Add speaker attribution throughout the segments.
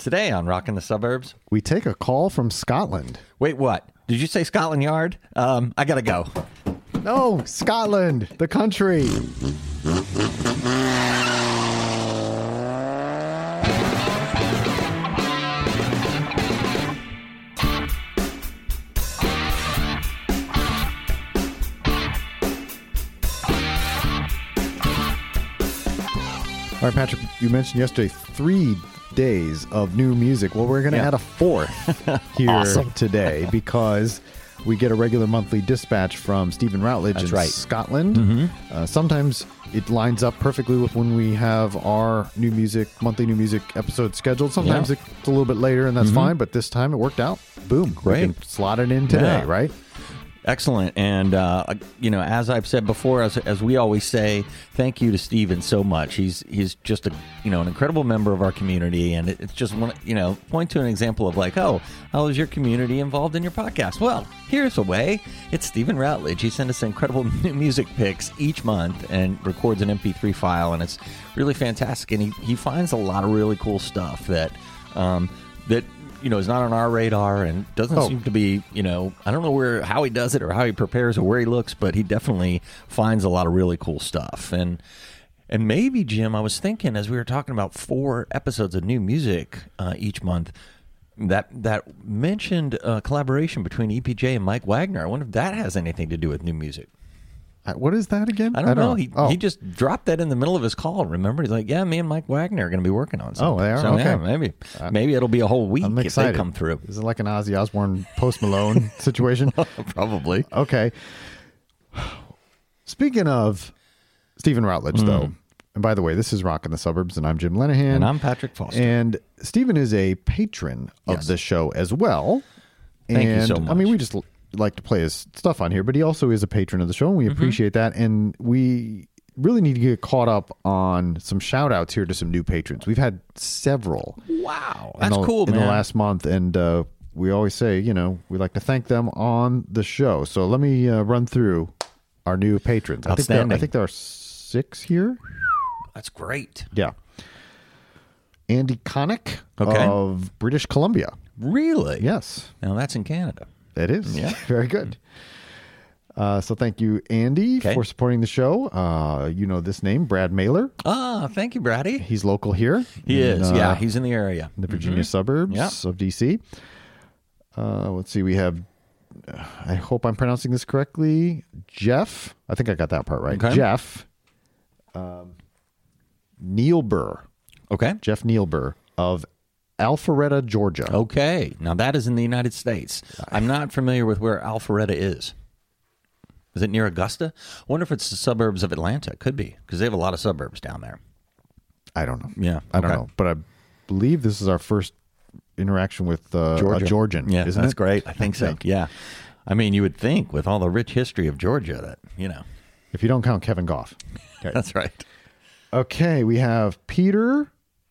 Speaker 1: Today on Rockin' the Suburbs,
Speaker 2: we take a call from Scotland.
Speaker 1: Wait, what? Did you say Scotland Yard? I gotta go.
Speaker 2: No, Scotland, the country. All right, Patrick, you mentioned yesterday 3 days of new music. Well, we're going to add a 4th here today because we get a regular monthly dispatch from Stephen Routledge in Scotland. Mm-hmm. Sometimes it lines up perfectly with when we have our monthly new music episode scheduled. Sometimes it's a little bit later, and that's fine, but this time it worked out. Boom.
Speaker 1: Great.
Speaker 2: We can slot it in today, right?
Speaker 1: Excellent. And, as I've said before, as we always say, thank you to Stephen so much. He's just an incredible member of our community. And it's just point to an example of how is your community involved in your podcast? Well, here's a way. It's Stephen Routledge. He sends us incredible new music picks each month and records an MP3 file. And it's really fantastic. And he finds a lot of really cool stuff that is not on our radar and doesn't seem to be, I don't know how he does it or how he prepares or where he looks, but he definitely finds a lot of really cool stuff. And maybe, Jim, I was thinking as we were talking about 4 episodes of new music each month, that mentioned collaboration between EPJ and Mike Wagner. I wonder if that has anything to do with new music.
Speaker 2: What is that again?
Speaker 1: I don't know. He just dropped that in the middle of his call. Remember, he's like, "Yeah, me and Mike Wagner are going to be working on something."
Speaker 2: Oh, they are.
Speaker 1: So,
Speaker 2: okay.
Speaker 1: Yeah, maybe it'll be a whole week if they come through.
Speaker 2: Is it like an Ozzy Osbourne, Post Malone situation?
Speaker 1: Probably.
Speaker 2: Okay. Speaking of Stephen Routledge, though, and by the way, this is Rockin' the Suburbs, and I'm Jim Lenahan,
Speaker 1: and I'm Patrick Foster,
Speaker 2: and Stephen is a patron of the show as well.
Speaker 1: Thank you so much.
Speaker 2: I mean, we just like to play his stuff on here, but he also is a patron of the show, and we appreciate that. And we really need to get caught up on some shout outs here to some new patrons. We've had several.
Speaker 1: Wow. That's cool, man.
Speaker 2: In the last month. And we always say, we like to thank them on the show. So let me run through our new patrons. I think there are 6 here.
Speaker 1: That's great.
Speaker 2: Yeah. Andy Connick of British Columbia.
Speaker 1: Really?
Speaker 2: Yes.
Speaker 1: Now that's in Canada.
Speaker 2: It is. Yeah. Very good. So thank you, Andy, for supporting the show. This name, Brad Mailer.
Speaker 1: Thank you, Brady.
Speaker 2: He's local here.
Speaker 1: He is. He's in the area.
Speaker 2: In the Virginia suburbs of D.C. Let's see. We have, I hope I'm pronouncing this correctly, Jeff. I think I got that part right. Okay. Jeff Neilburr.
Speaker 1: Okay.
Speaker 2: Jeff Neilburr of Alpharetta, Georgia.
Speaker 1: Okay. Now that is in the United States. I'm not familiar with where Alpharetta is. Is it near Augusta? I wonder if it's the suburbs of Atlanta. It could be, because they have a lot of suburbs down there.
Speaker 2: I don't know.
Speaker 1: Yeah.
Speaker 2: I don't know. But I believe this is our first interaction with a Georgian.
Speaker 1: Yeah,
Speaker 2: isn't
Speaker 1: that's
Speaker 2: it?
Speaker 1: great. I think so. Yeah. I mean, you would think with all the rich history of Georgia that,
Speaker 2: If you don't count Kevin Goff. Okay.
Speaker 1: That's right.
Speaker 2: Okay. We have Peter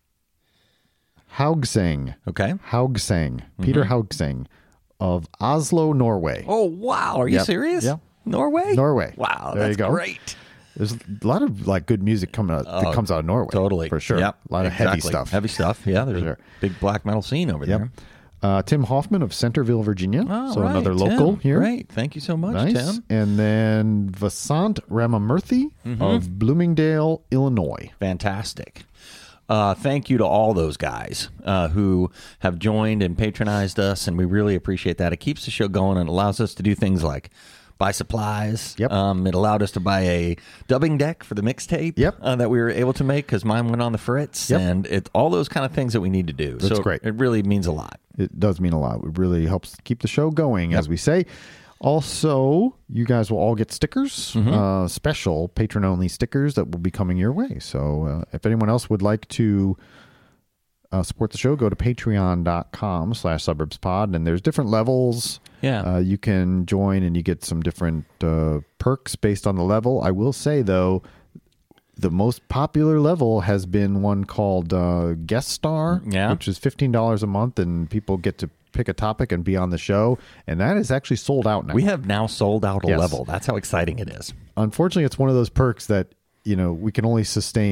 Speaker 2: Haugseng.
Speaker 1: Okay.
Speaker 2: Haugseng. Peter Haugseng of Oslo, Norway.
Speaker 1: Oh, wow. Are you serious?
Speaker 2: Yeah.
Speaker 1: Norway?
Speaker 2: Wow.
Speaker 1: That's great.
Speaker 2: There's a lot of good music that comes out of Norway.
Speaker 1: Totally.
Speaker 2: For sure.
Speaker 1: Yep.
Speaker 2: A lot of heavy stuff.
Speaker 1: Heavy stuff. Yeah. There's a big black metal scene over there.
Speaker 2: Tim Hoffman of Centerville, Virginia.
Speaker 1: Oh,
Speaker 2: another local here.
Speaker 1: Great. Thank you so much,
Speaker 2: nice.
Speaker 1: Tim.
Speaker 2: And then Vasant Ramamurthy of Bloomingdale, Illinois.
Speaker 1: Fantastic. Thank you to all those guys who have joined and patronized us, and we really appreciate that. It keeps the show going and allows us to do things like buy supplies.
Speaker 2: Yep.
Speaker 1: It allowed us to buy a dubbing deck for the mixtape that we were able to make because mine went on the fritz, and all those kind of things that we need to do.
Speaker 2: That's great.
Speaker 1: It really means a lot.
Speaker 2: It does mean a lot. It really helps keep the show going, as we say. Also, you guys will all get stickers, special patron-only stickers that will be coming your way. So if anyone else would like to support the show, go to patreon.com/suburbspod, and there's different levels.
Speaker 1: Yeah.
Speaker 2: You can join, and you get some different perks based on the level. I will say, though, the most popular level has been one called Guest Star, which is $15 a month, and people get to pick a topic and be on the show, and that is actually sold out now.
Speaker 1: We have now sold out a level. That's how exciting it is.
Speaker 2: Unfortunately, it's one of those perks that we can only sustain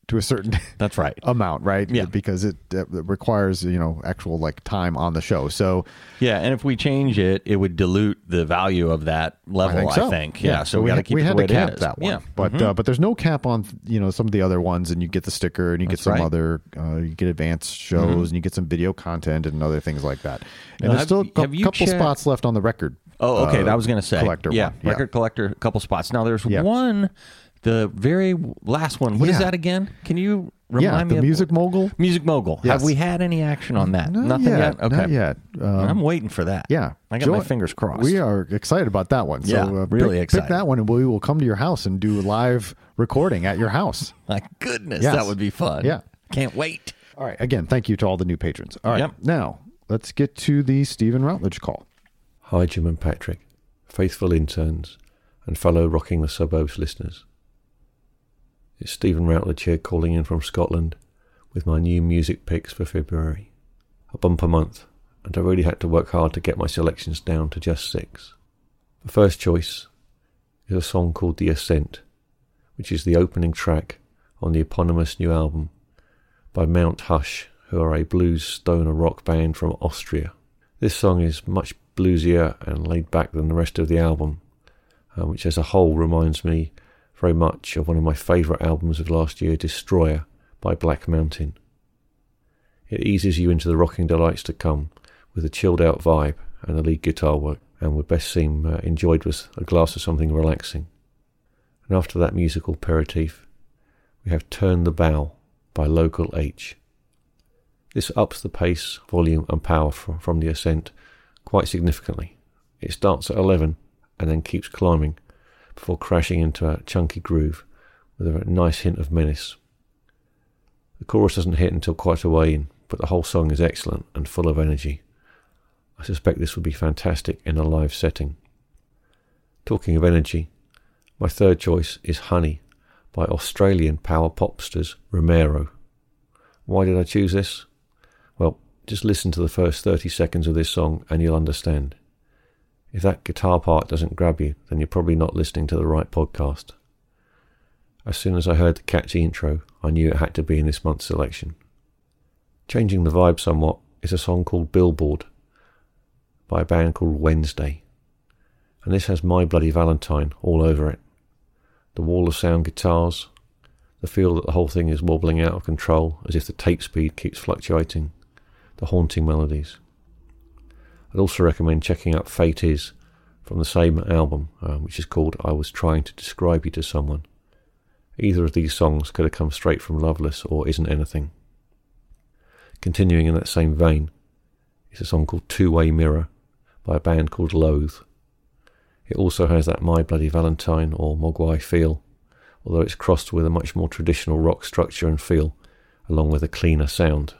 Speaker 2: to a certain
Speaker 1: that's right
Speaker 2: amount, right?
Speaker 1: Yeah,
Speaker 2: because it requires actual like time on the show. So
Speaker 1: yeah, and if we change it, it would dilute the value of that level. I think. Yeah. So we got to keep it the way it is. We had to cap
Speaker 2: that one.
Speaker 1: Yeah.
Speaker 2: But there's no cap on some of the other ones, and you get the sticker, and you get some other you get advanced shows, and you get some video content and other things like that. And there's still a couple spots left on the record.
Speaker 1: Oh, okay. That was going to say
Speaker 2: collector.
Speaker 1: Yeah,
Speaker 2: one.
Speaker 1: Record collector, a couple spots. Now there's one. The very last one. What is that again? Can you remind me?
Speaker 2: The Music Mogul.
Speaker 1: Music Mogul.
Speaker 2: Yes.
Speaker 1: Have we had any action on that?
Speaker 2: Nothing yet. Okay. Not yet.
Speaker 1: I'm waiting for that.
Speaker 2: Yeah.
Speaker 1: I got my fingers crossed.
Speaker 2: We are excited about that one.
Speaker 1: Yeah,
Speaker 2: so,
Speaker 1: really excited.
Speaker 2: Pick that one, and we will come to your house and do live recording at your house.
Speaker 1: My goodness, that would be fun.
Speaker 2: Yeah.
Speaker 1: Can't wait.
Speaker 2: All right. Again, thank you to all the new patrons. All right. Now, let's get to the Stephen Routledge call.
Speaker 3: Hi, Jim and Patrick, faithful interns and fellow Rocking the Suburbs listeners. It's Stephen Routledge here calling in from Scotland with my new music picks for February. A bumper month, and I really had to work hard to get my selections down to just 6. The first choice is a song called The Ascent, which is the opening track on the eponymous new album by Mount Hush, who are a blues stoner rock band from Austria. This song is much bluesier and laid back than the rest of the album, which as a whole reminds me very much of one of my favourite albums of last year, Destroyer by Black Mountain. It eases you into the rocking delights to come with a chilled out vibe and the lead guitar work, and would best seem enjoyed with a glass of something relaxing. And after that musical aperitif, we have Turn the Bow by Local H. This ups the pace, volume and power from The Ascent quite significantly. It starts at 11 and then keeps climbing before crashing into a chunky groove with a nice hint of menace. The chorus doesn't hit until quite a way in, but the whole song is excellent and full of energy. I suspect this would be fantastic in a live setting. Talking of energy, my third choice is Honey by Australian power popsters Romero. Why did I choose this? Well, just listen to the first 30 seconds of this song and you'll understand. If that guitar part doesn't grab you, then you're probably not listening to the right podcast. As soon as I heard the catchy intro, I knew it had to be in this month's selection. Changing the vibe somewhat is a song called Billboard by a band called Wednesday. And this has My Bloody Valentine all over it. The wall of sound guitars, the feel that the whole thing is wobbling out of control as if the tape speed keeps fluctuating, the haunting melodies. I'd also recommend checking out Fate Is from the same album, which is called I Was Trying to Describe You to Someone. Either of these songs could have come straight from Loveless or Isn't Anything. Continuing in that same vein is a song called Two-Way Mirror by a band called Loathe. It also has that My Bloody Valentine or Mogwai feel, although it's crossed with a much more traditional rock structure and feel, along with a cleaner sound.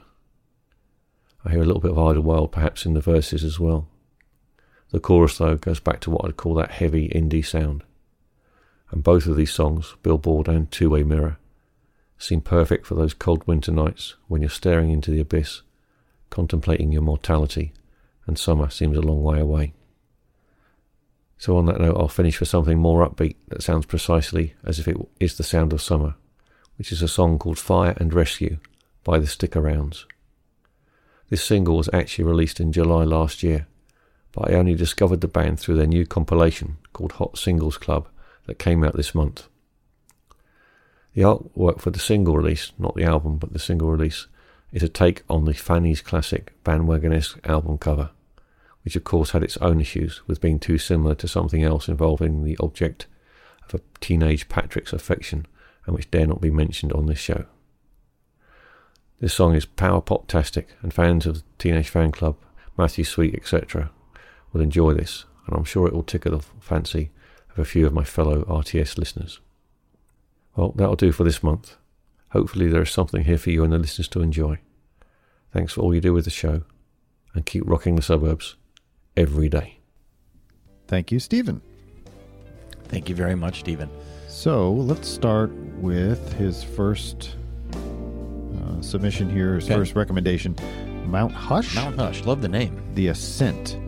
Speaker 3: I hear a little bit of Idlewild perhaps in the verses as well. The chorus, though, goes back to what I'd call that heavy indie sound. And both of these songs, Billboard and Two-Way Mirror, seem perfect for those cold winter nights when you're staring into the abyss, contemplating your mortality, and summer seems a long way away. So on that note, I'll finish with something more upbeat that sounds precisely as if it is the sound of summer, which is a song called Fire and Rescue by the Stick-Arounds. This single was actually released in July last year, but I only discovered the band through their new compilation called Hot Singles Club that came out this month. The artwork for the single release, not the album, but the single release, is a take on the Fanny's classic Bandwagonesque album cover, which of course had its own issues with being too similar to something else involving the object of a teenage Patrick's affection and which dare not be mentioned on this show. This song is power pop-tastic, and fans of the Teenage Fan Club, Matthew Sweet, etc. will enjoy this, and I'm sure it will tickle the fancy of a few of my fellow RTS listeners. Well, that'll do for this month. Hopefully there is something here for you and the listeners to enjoy. Thanks for all you do with the show, and keep rocking the suburbs every day.
Speaker 2: Thank you, Stephen.
Speaker 1: Thank you very much, Stephen.
Speaker 2: So let's start with his first submission here, his first recommendation, Mount Hush.
Speaker 1: Mount Hush, love the name.
Speaker 2: The Ascent.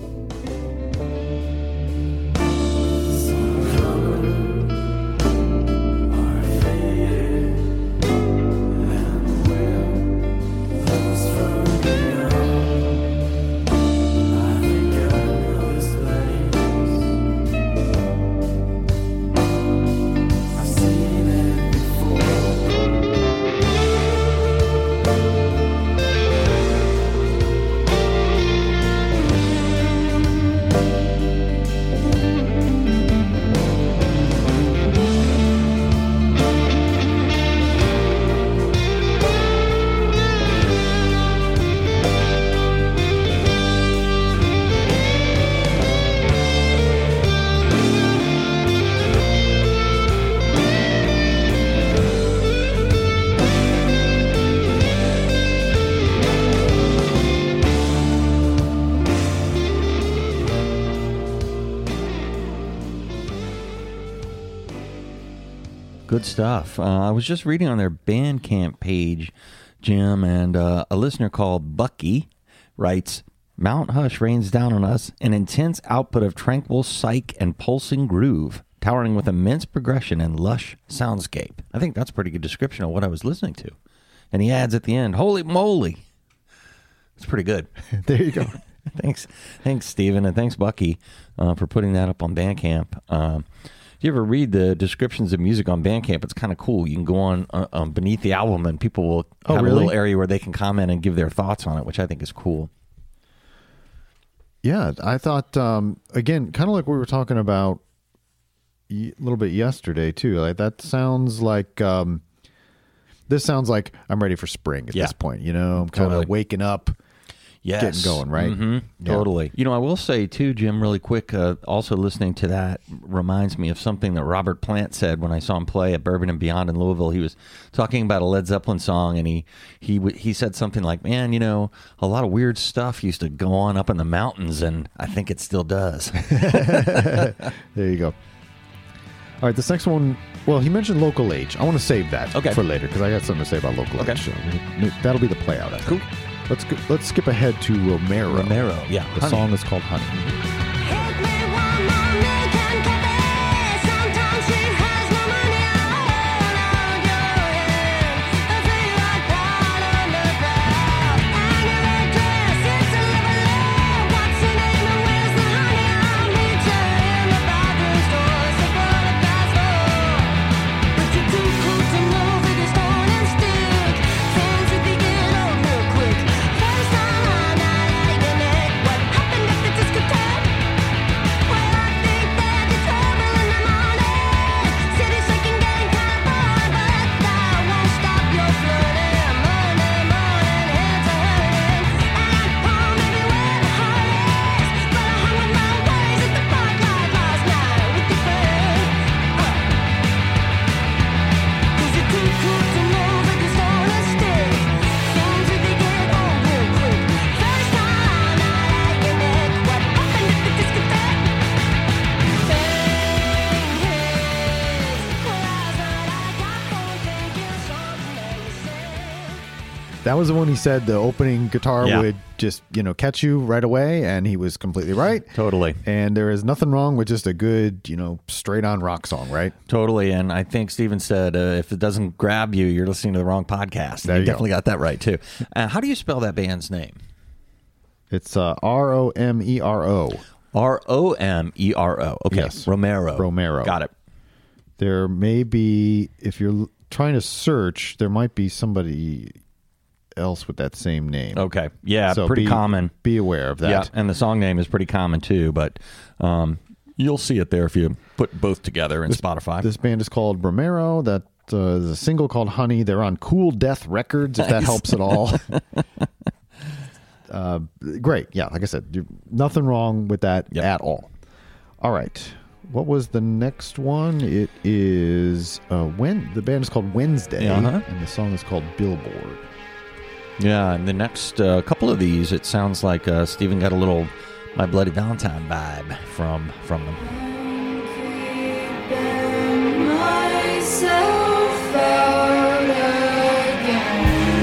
Speaker 1: Good stuff. I was just reading on their Bandcamp page, Jim, and a listener called Bucky writes, Mount Hush rains down on us an intense output of tranquil psych and pulsing groove, towering with immense progression and lush soundscape. I think that's a pretty good description of what I was listening to. And he adds at the end, holy moly. It's pretty good.
Speaker 2: There you go.
Speaker 1: Thanks, Stephen, and thanks, Bucky, for putting that up on Bandcamp. If you ever read the descriptions of music on Bandcamp, it's kind of cool. You can go on beneath the album, and people will have a little area where they can comment and give their thoughts on it, which I think is cool.
Speaker 2: Yeah, I thought, again, kind of like we were talking about a little bit yesterday, too. Like that sounds like... this sounds like I'm ready for spring at this point. You know, I'm kind of waking up, getting going, right?
Speaker 1: Mm-hmm. Yeah. Totally. You know, I will say, too, Jim, really quick, also listening to that reminds me of something that Robert Plant said when I saw him play at Bourbon and Beyond in Louisville. He was talking about a Led Zeppelin song, and he said something like, man, you know, a lot of weird stuff used to go on up in the mountains, and I think it still does.
Speaker 2: There you go. All right, this next one, well, he mentioned Local H. I want to save that for later because I got something to say about Local H. So that'll be the play out.
Speaker 1: Cool.
Speaker 2: Let's skip ahead to Romero.
Speaker 1: Romero, yeah.
Speaker 2: The song is called Honey. That was the one he said the opening guitar would just, catch you right away, and he was completely right.
Speaker 1: Totally.
Speaker 2: And there is nothing wrong with just a good, straight-on rock song, right?
Speaker 1: Totally, and I think Steven said if it doesn't grab you, you're listening to the wrong podcast. And you definitely got that right, too. How do you spell that band's name?
Speaker 2: It's Romero.
Speaker 1: Romero. Okay,
Speaker 2: yes.
Speaker 1: Romero. Got it.
Speaker 2: There may be, if you're trying to search, there might be somebody else with that same name.
Speaker 1: Okay. Yeah, so pretty common.
Speaker 2: Be aware of that.
Speaker 1: Yeah, and the song name is pretty common too, but you'll see it there if you put both together in Spotify.
Speaker 2: This band is called Romero. That is a single called Honey. They're on Cool Death Records, if that helps at all. Great. Yeah, like I said, nothing wrong with that at all. All right. What was the next one? It is the band is called Wednesday, and the song is called Billboard.
Speaker 1: Yeah, and the next couple of these, it sounds like Steven got a little My Bloody Valentine vibe from them.
Speaker 4: Myself out again.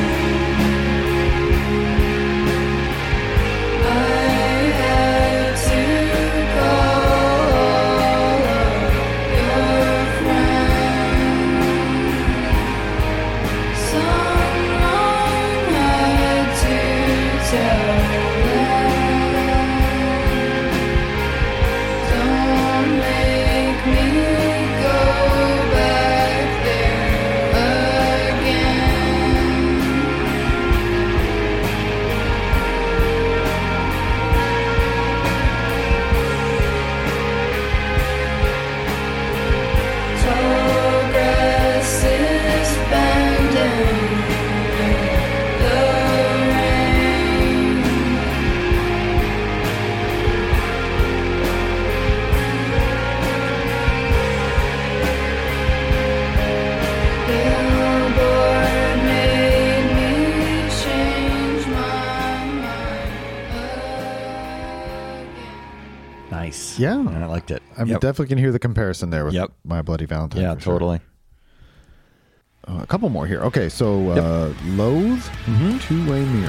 Speaker 4: I had to call your friends. Someone had to tell them. Don't make me go back there again. Tall grass is bending in the rain. Billboard made me change my mind again.
Speaker 1: Nice.
Speaker 2: Yeah.
Speaker 1: I liked it.
Speaker 2: I mean, definitely can hear the comparison there with My Bloody Valentine.
Speaker 1: Yeah,
Speaker 2: for sure.
Speaker 1: totally.
Speaker 2: a couple more here. Okay, so Loathe, Two-Way Mirror.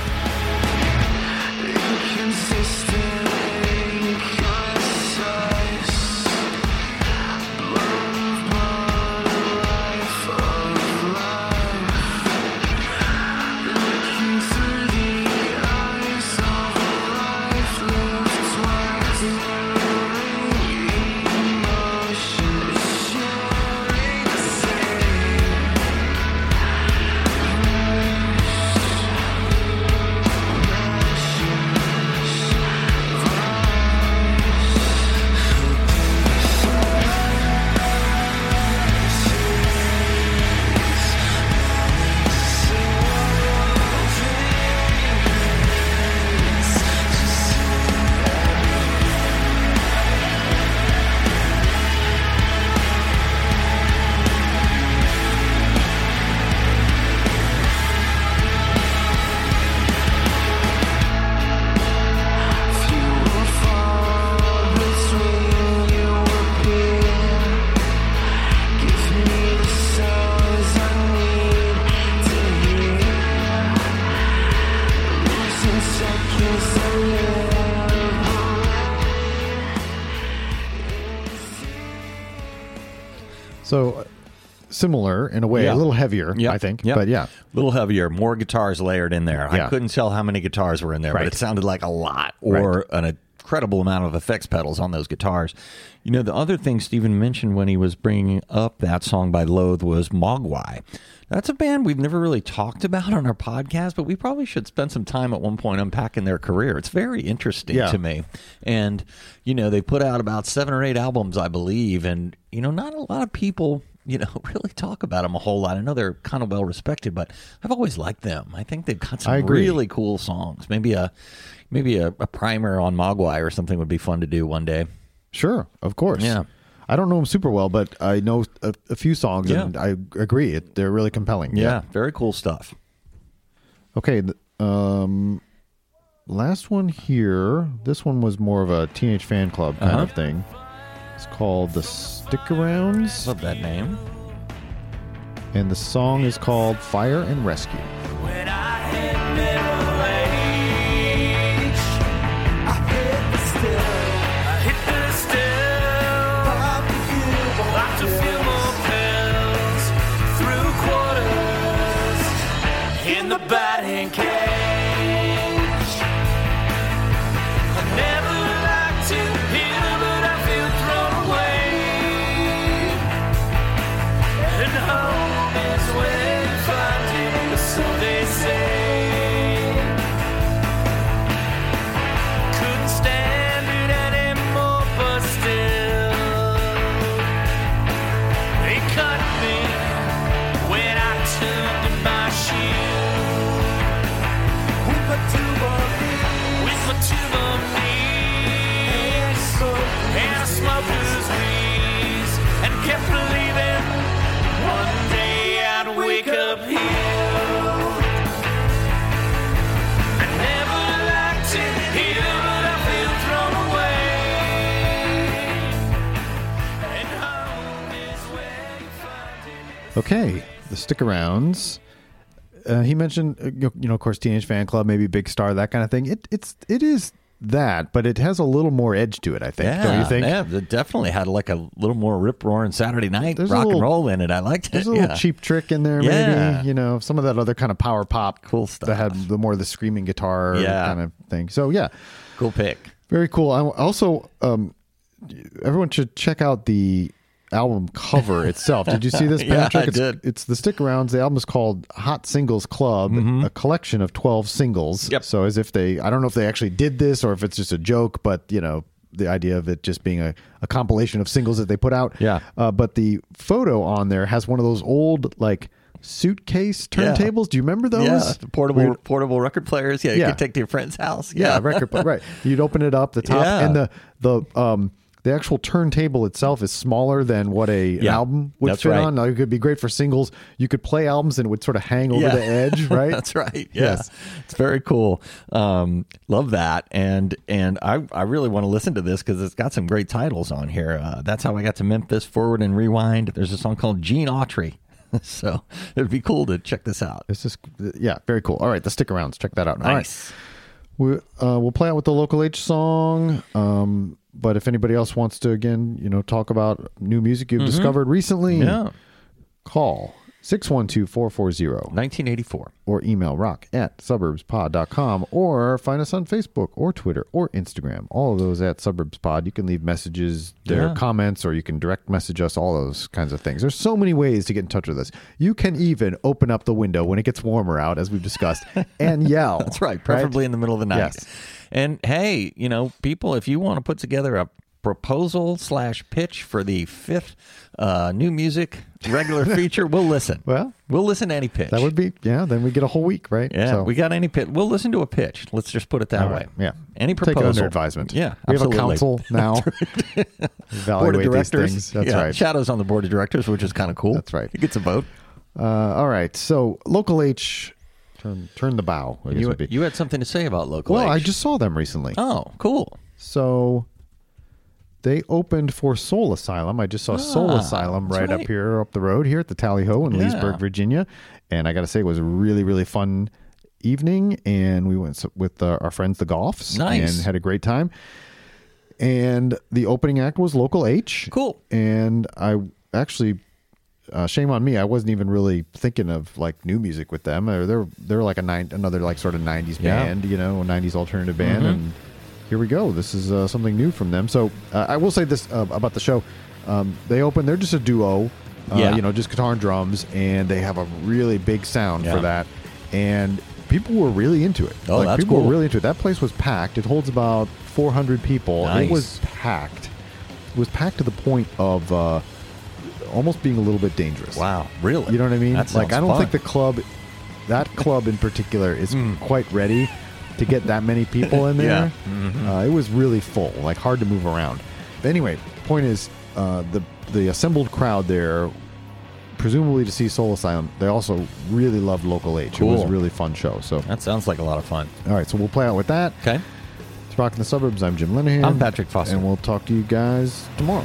Speaker 2: So similar in a way,
Speaker 1: Yeah.
Speaker 2: a little heavier,
Speaker 1: Yep.
Speaker 2: I think.
Speaker 1: Yep.
Speaker 2: But yeah,
Speaker 1: A little heavier, more guitars layered in there.
Speaker 2: Yeah.
Speaker 1: I couldn't tell how many guitars were in there,
Speaker 2: Right.
Speaker 1: but it sounded like a lot, or an incredible amount of effects pedals on those guitars. You know, the other thing Stephen mentioned when he was bringing up that song by Loathe was Mogwai. That's a band we've never really talked about on our podcast, but we probably should spend some time at one point unpacking their career. It's very interesting
Speaker 2: Yeah.
Speaker 1: to me. And, you know, they put out about 7 or 8 albums, I believe, and, you know, not a lot of people, you know, really talk about them a whole lot. I know they're kind of well respected, but I've always liked them. I think they've got
Speaker 2: I
Speaker 1: some
Speaker 2: agree.
Speaker 1: really cool songs. Maybe a primer on Mogwai or something would be fun to do one day.
Speaker 2: sure, of course.
Speaker 1: Yeah.
Speaker 2: I don't know them super well, but I know a few songs, and I agree. They're really compelling.
Speaker 1: Yeah, very cool stuff.
Speaker 2: Okay, last one here. This one was more of a Teenage Fan Club kind of thing. It's called The Stick-Arounds,
Speaker 1: Love that name.
Speaker 2: and the song is called Fire and Rescue.
Speaker 5: When I hit middle age, I hit the still. I hit the still. Popped a few more pills through quarters in the batting cage. I never liked to hear, but I feel thrown away. And home is where you find it, so they say. Couldn't stand it anymore, but still they cut me when I turned in my shield. With my tube on me, and a smoker's wheeze, and kept believing one day I'd wake up healed. I never liked it here, but I feel thrown away. And home is where you find it.
Speaker 2: Okay, The Stick-Arounds. He mentioned, you know, of course, Teenage Fan Club, maybe Big Star, that kind of thing. It is that, but it has a little more edge to it, I think. Don't you think?
Speaker 1: Yeah, it definitely had like a little more rip-roaring Saturday night
Speaker 2: There's a
Speaker 1: rock
Speaker 2: little-
Speaker 1: and roll in it. I liked it.
Speaker 2: There's a little cheap trick in there,
Speaker 1: Yeah.
Speaker 2: maybe. You know, some of that other kind of power pop,
Speaker 1: Cool stuff.
Speaker 2: that had the more the screaming guitar
Speaker 1: Yeah.
Speaker 2: kind of thing. So yeah,
Speaker 1: Cool pick.
Speaker 2: very cool. I also, everyone should check out the album cover itself. Did you see this,
Speaker 1: Yeah,
Speaker 2: Patrick?
Speaker 1: I did.
Speaker 2: It's the Stick-Arounds. The album is called Hot Singles Club, a collection of 12 singles.
Speaker 1: Mm-hmm. Yep.
Speaker 2: So as if I don't know if they actually did this or if it's just a joke, but you know, the idea of it just being a compilation of singles that they put out.
Speaker 1: Yeah.
Speaker 2: But the photo on there has one of those old like suitcase turntables. Do you remember those?
Speaker 1: Yeah, the portable record players. Yeah, you
Speaker 2: Yeah.
Speaker 1: could take to your friend's house.
Speaker 2: Yeah, record player. Right. You'd open it up, the top,
Speaker 1: Yeah.
Speaker 2: and the actual turntable itself is smaller than what an
Speaker 1: Yeah,
Speaker 2: album would
Speaker 1: that's
Speaker 2: fit
Speaker 1: right.
Speaker 2: on. Now, it could be great for singles. You could play albums and it would sort of hang over
Speaker 1: Yeah.
Speaker 2: the edge, right?
Speaker 1: That's right. Yeah.
Speaker 2: Yes.
Speaker 1: It's very cool. Love that. And I really want to listen to this because it's got some great titles on here. That's How I Got to Memphis, Forward and Rewind. There's a song called Gene Autry. So it'd be cool to check this out.
Speaker 2: This is, yeah, very cool. All right, the stick arounds. Check that out.
Speaker 1: Nice.
Speaker 2: All right. We'll play out with the Local H song. But if anybody else wants to, again, talk about new music you've discovered recently,
Speaker 1: Yeah.
Speaker 2: call 612-440
Speaker 1: 1984.
Speaker 2: or email rock@suburbspod.com or find us on Facebook or Twitter or Instagram. All of those at SuburbsPod. You can leave messages, comments, or you can direct message us, all those kinds of things. There's so many ways to get in touch with us. You can even open up the window when it gets warmer out, as we've discussed, and yell.
Speaker 1: That's right. Preferably in the middle of the night.
Speaker 2: Yes.
Speaker 1: And hey, people, if you want to put together a proposal/pitch for the 5th new music regular feature, we'll listen.
Speaker 2: Well,
Speaker 1: we'll listen to any pitch.
Speaker 2: that would be, then we get a whole week, right?
Speaker 1: Yeah,
Speaker 2: So,
Speaker 1: we got any pitch. We'll listen to a pitch. Let's just put it that
Speaker 2: all
Speaker 1: way.
Speaker 2: right, yeah.
Speaker 1: Any
Speaker 2: Take
Speaker 1: proposal.
Speaker 2: it under advisement.
Speaker 1: Yeah,
Speaker 2: We have a
Speaker 1: absolutely.
Speaker 2: council now.
Speaker 1: Board of
Speaker 2: Evaluate these
Speaker 1: directors.
Speaker 2: things. That's
Speaker 1: Yeah,
Speaker 2: right.
Speaker 1: Shadow's on the board of directors, which is kind of cool.
Speaker 2: That's right.
Speaker 1: He gets a vote.
Speaker 2: All right. So Local H, turn the bow, I guess would be.
Speaker 1: You had something to say about Local
Speaker 2: Well,
Speaker 1: H.
Speaker 2: I just saw them recently.
Speaker 1: Oh, cool.
Speaker 2: So they opened for Soul Asylum. I just saw Soul Asylum
Speaker 1: that's
Speaker 2: right up
Speaker 1: right.
Speaker 2: here, up the road here at the Tally Ho in
Speaker 1: Yeah.
Speaker 2: Leesburg, Virginia. And I got to say, it was a really, really fun evening. And we went with our friends, the Goffs,
Speaker 1: Nice.
Speaker 2: and had a great time. And the opening act was Local H.
Speaker 1: Cool.
Speaker 2: And I actually, shame on me, I wasn't even really thinking of like new music with them. They're like another like sort of 90s
Speaker 1: Yeah.
Speaker 2: band, a 90s alternative band. And here we go. This is something new from them. So I will say this about the show. They open, they're just a duo, just guitar and drums, and they have a really big sound
Speaker 1: Yeah.
Speaker 2: for that. And people were really into it.
Speaker 1: Oh, that's
Speaker 2: people
Speaker 1: cool.
Speaker 2: were really into it. That place was packed. It holds about 400 people.
Speaker 1: Nice.
Speaker 2: It was packed. It was packed to the point of almost being a little bit dangerous.
Speaker 1: Wow, really?
Speaker 2: You know what I mean?
Speaker 1: That
Speaker 2: Like,
Speaker 1: sounds
Speaker 2: I don't
Speaker 1: fun.
Speaker 2: think that club in particular is quite ready to get that many people in there.
Speaker 1: Yeah.
Speaker 2: It was really full, like hard to move around. But anyway, point is, the assembled crowd there, presumably to see Soul Asylum, they also really loved Local H. It was a
Speaker 1: Cool.
Speaker 2: really fun show. So,
Speaker 1: That sounds like a lot of fun.
Speaker 2: all right, so we'll play out with that.
Speaker 1: Okay.
Speaker 2: It's Rock in the Suburbs. I'm Jim Linehan.
Speaker 1: I'm Patrick Foster.
Speaker 2: And we'll talk to you guys tomorrow.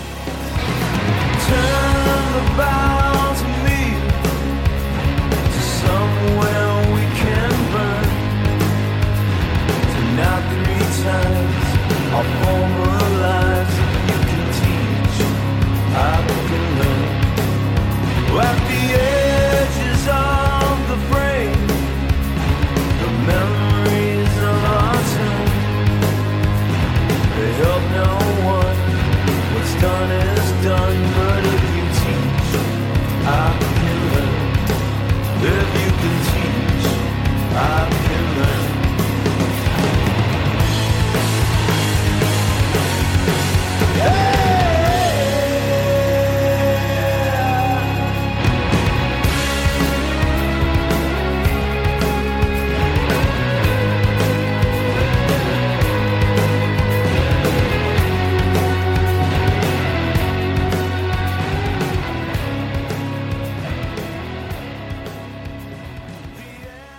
Speaker 5: Turn the bow to me, to somewhere we can burn. Tonight 3 times our former lives. You can teach, I can learn. At the edges of the frame, the memories of our time, they help no one. What's done is done, but if you teach, I can learn. If you can teach, I can learn.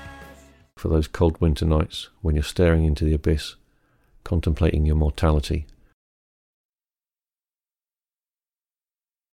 Speaker 3: For those cold winter nights when you're staring into the abyss, contemplating your mortality